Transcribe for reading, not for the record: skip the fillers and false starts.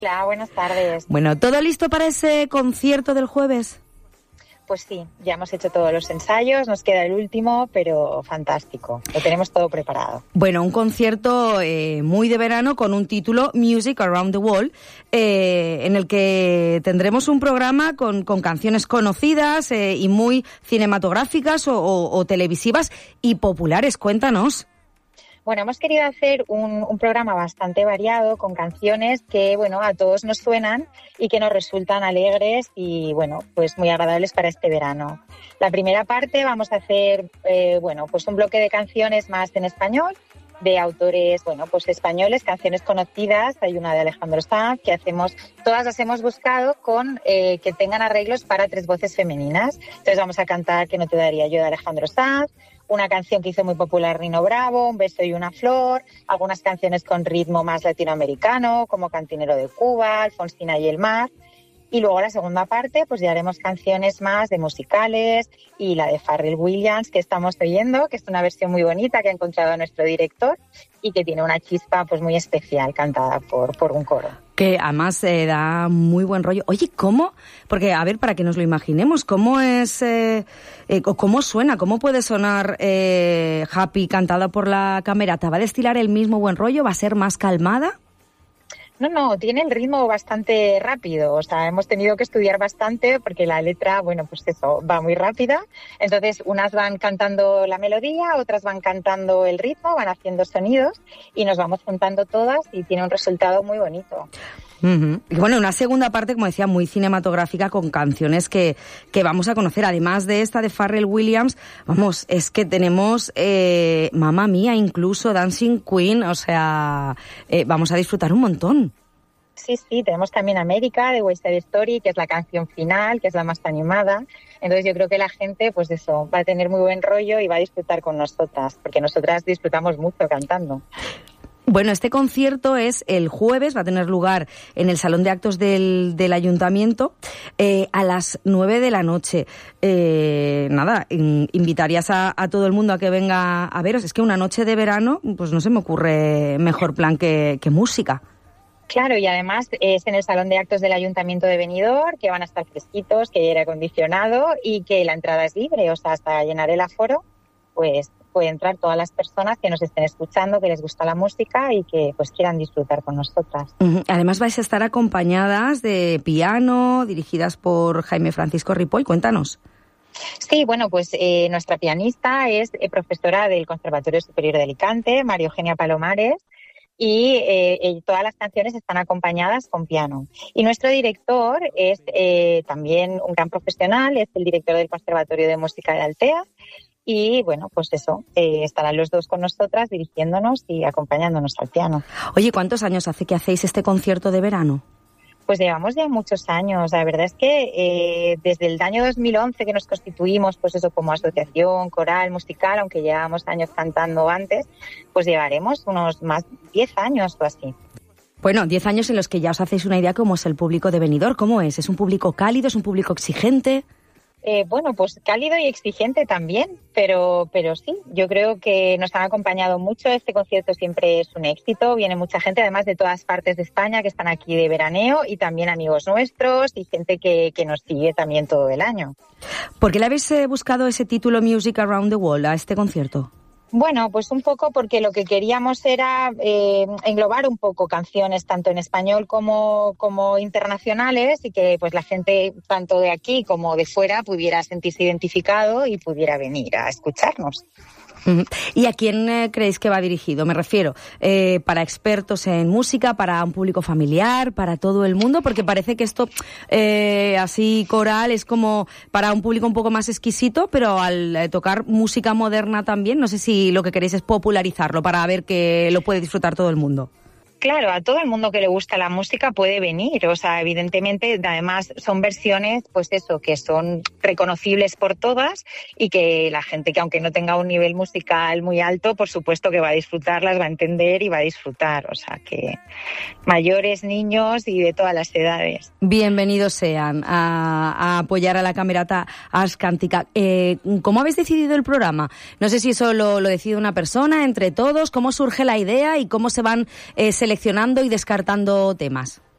Hola, buenas tardes. Bueno, ¿todo listo para ese concierto del jueves? Pues sí, ya hemos hecho todos los ensayos, nos queda el último, pero fantástico, lo tenemos todo preparado. Bueno, un concierto muy de verano con un título Music Around the World, en el que tendremos un programa con canciones conocidas y muy cinematográficas o televisivas y populares. Cuéntanos. Bueno, hemos querido hacer un programa bastante variado con canciones que, bueno, a todos nos suenan y que nos resultan alegres y, bueno, pues muy agradables para este verano. La primera parte vamos a hacer, pues un bloque de canciones más en español, de autores, pues españoles, canciones conocidas. Hay una de Alejandro Sanz todas las hemos buscado con que tengan arreglos para 3 voces femeninas. Entonces vamos a cantar Que no te daría yo de Alejandro Sanz, una canción que hizo muy popular Nino Bravo, Un beso y una flor, algunas canciones con ritmo más latinoamericano, como Cantinero de Cuba, Alfonsina y el mar. Y luego la segunda parte, pues ya haremos canciones más de musicales y la de Pharrell Williams que estamos oyendo, que es una versión muy bonita que ha encontrado nuestro director y que tiene una chispa pues muy especial cantada por un coro. Que además da muy buen rollo. Oye, ¿cómo? Porque, a ver, para que nos lo imaginemos, ¿cómo es, cómo suena? ¿Cómo puede sonar Happy cantada por la Camerata? ¿Va a destilar el mismo buen rollo? ¿Va a ser más calmada? No, tiene el ritmo bastante rápido, o sea, hemos tenido que estudiar bastante porque la letra, pues eso, va muy rápida. Entonces, unas van cantando la melodía, otras van cantando el ritmo, van haciendo sonidos y nos vamos juntando todas y tiene un resultado muy bonito. Uh-huh. Y bueno, una segunda parte, como decía, muy cinematográfica con canciones que vamos a conocer. Además de esta de Pharrell Williams, es que tenemos Mamma Mía, incluso Dancing Queen, o sea, vamos a disfrutar un montón. Sí, tenemos también América de West Side Story, que es la canción final, que es la más animada. Entonces yo creo que la gente, pues eso, va a tener muy buen rollo y va a disfrutar con nosotras, porque nosotras disfrutamos mucho cantando. Bueno, este concierto es el jueves, va a tener lugar en el Salón de Actos del Ayuntamiento a las 9 de la noche. Invitarías a todo el mundo a que venga a veros. Es que una noche de verano, pues no se me ocurre mejor plan que música. Claro, y además es en el Salón de Actos del Ayuntamiento de Benidorm, que van a estar fresquitos, que hay aire acondicionado y que la entrada es libre, o sea, hasta llenar el aforo, pues pueden entrar todas las personas que nos estén escuchando, que les gusta la música y que pues quieran disfrutar con nosotras. Además vais a estar acompañadas de piano, dirigidas por Jaime Francisco Ripoll. Cuéntanos. Sí, pues nuestra pianista es profesora del Conservatorio Superior de Alicante, María Eugenia Palomares, y todas las canciones están acompañadas con piano. Y nuestro director es también un gran profesional, es el director del Conservatorio de Música de Altea. Y estarán los dos con nosotras dirigiéndonos y acompañándonos al piano. Oye, ¿cuántos años hace que hacéis este concierto de verano? Pues llevamos ya muchos años. La verdad es que desde el año 2011 que nos constituimos, pues eso, como asociación coral, musical, aunque llevábamos años cantando antes, pues llevaremos unos más 10 años o así. Bueno, 10 años en los que ya os hacéis una idea cómo es el público de Benidorm. ¿Cómo es? ¿Es un público cálido? ¿Es un público exigente? Pues cálido y exigente también, pero sí, yo creo que nos han acompañado mucho. Este concierto siempre es un éxito, viene mucha gente, además de todas partes de España que están aquí de veraneo y también amigos nuestros y gente que nos sigue también todo el año. ¿Por qué le habéis buscado ese título Music Around the World a este concierto? Pues un poco porque lo que queríamos era englobar un poco canciones tanto en español como internacionales y que pues la gente tanto de aquí como de fuera pudiera sentirse identificado y pudiera venir a escucharnos. ¿Y a quién creéis que va dirigido? Me refiero, para expertos en música, para un público familiar, para todo el mundo, porque parece que esto así coral es como para un público un poco más exquisito, pero al tocar música moderna también, no sé si lo que queréis es popularizarlo para ver que lo puede disfrutar todo el mundo. Claro, a todo el mundo que le gusta la música puede venir, o sea, evidentemente, además son versiones, pues eso, que son reconocibles por todas y que la gente que aunque no tenga un nivel musical muy alto, por supuesto que va a disfrutarlas, va a entender y va a disfrutar, o sea, que mayores, niños y de todas las edades. Bienvenidos sean a apoyar a la Camerata Ascántica. ¿Cómo habéis decidido el programa? No sé si eso lo decide una persona, entre todos, ¿cómo surge la idea y cómo se van seleccionando y descartando temas?